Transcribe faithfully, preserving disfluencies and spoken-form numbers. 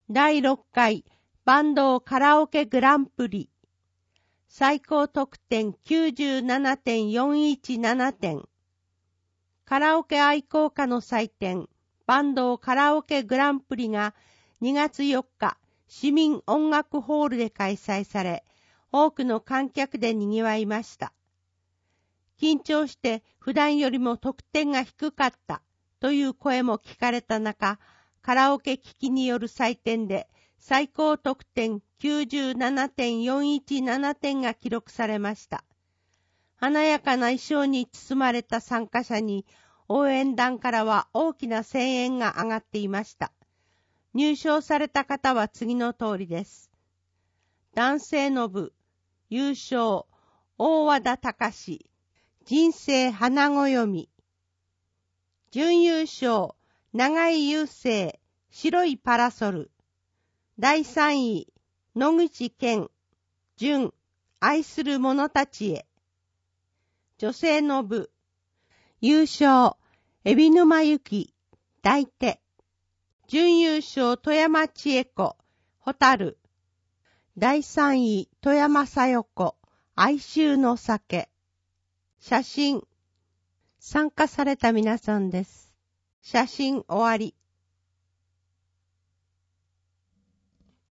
だいろっかいバンドカラオケグランプリ。最高得点 きゅうじゅうななてんよんいちなな 点。カラオケ愛好家の祭典、バンドカラオケグランプリがにがつよっか、市民音楽ホールで開催され、多くの観客で賑わいました。緊張して普段よりも得点が低かったという声も聞かれた中、カラオケ機器による採点で最高得点 きゅうじゅうななてんよんいちなな 点が記録されました。華やかな衣装に包まれた参加者に応援団からは大きな声援が上がっていました。入賞された方は次の通りです。男性の部、優勝、大和田隆、人生花暦。準優勝、長井雄生、白いパラソル。だいさんい、野口健、純、愛する者たちへ。女性の部、優勝、海老沼由紀、抱いて。準優勝、富山千恵子、蛍。だいさんい、富山さよ子、哀愁の酒。写真。参加された皆さんです。写真終わり。